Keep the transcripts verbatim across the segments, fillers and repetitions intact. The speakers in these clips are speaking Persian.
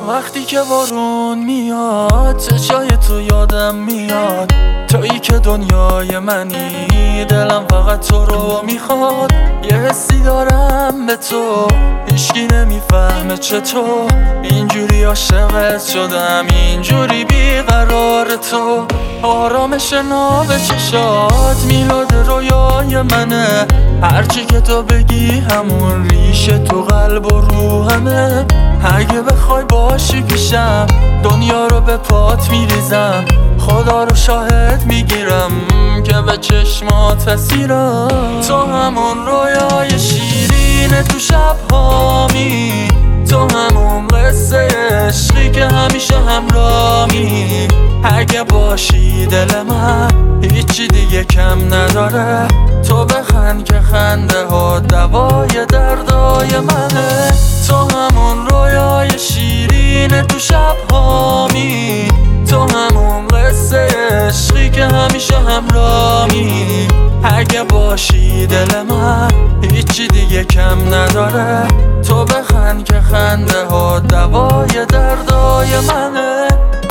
وقتی که بارون میاد چشای تو یادم میاد، تویی که دنیای منی، دلم فقط تو رو میخواد. یه حسی دارم به تو، هیچکی نمیفهمه چطور اینجوری عاشقت شدم، اینجوری بیقرار تو. آرامش ناب چشات میلاد رویای منه، هرچی که تو بگی همون ریشه تو قلب و روحمه. اگه بخوای باشی پیشم دنیا رو به پات میریزم، خدا رو شاهد میگیرم که به چشمات اسیرم. تو همون رویای شیرین تو شبهامی، تو همون قصه عشقی که همیشه همراهی. اگه باشی دل من هیچی دیگه کم نداره، تو بخند که خنده ها دوای دردای منه. تو همون رویای شیرین تو شبهامی، تو همون قصه عشقی که همیشه همراهی. اگه باشی دل من هیچی دیگه کم نداره، تو بخند که خنده ها دوای دردای منه.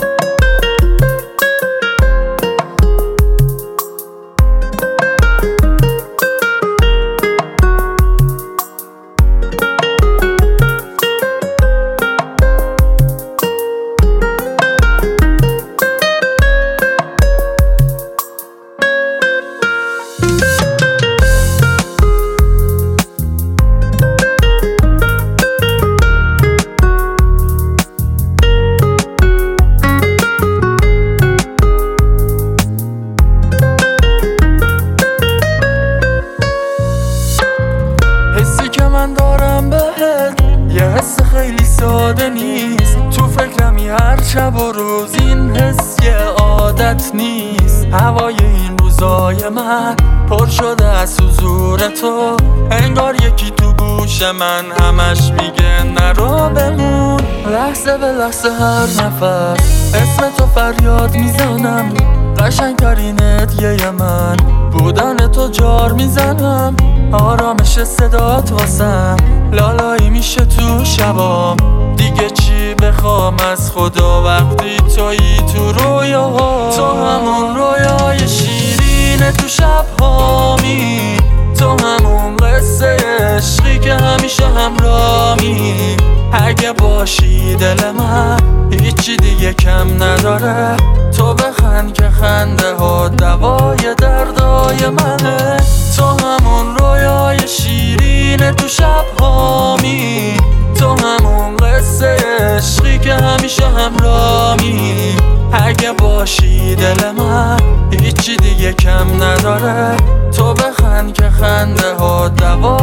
حسی که من دارم بهت یه حس خیلی ساده نیست، تو فکرمی هر شب و روز، این حس یه عادت نیست. هوای این روزای من پر شده از حضور تو، انگار یکی تو گوش من همش میگه نرو بمون. لحظه به لحظه هر نفس اسم تو فریاد میزنم، قشنگترین هدیه من بودن تو جار میزنم. آرامش صدات واسم لالایی میشه تو شبام، دیگه چی بخوام از خدا وقتی تویی تو رویاها. تو همون رویای شیرین تو شبهامی، تو همون قصه عشقی که همیشه همراهی. اگه باشی دل من هیچی دیگه کم نداره، تو بخند که خنده ها دوای دردای منه. تو همون رویای شیرین تو شبهامی، تو همون قصه عشقی که همیشه همراهی. اگه باشی دل من هیچی دیگه کم نداره، تو بخند که خنده ها دوای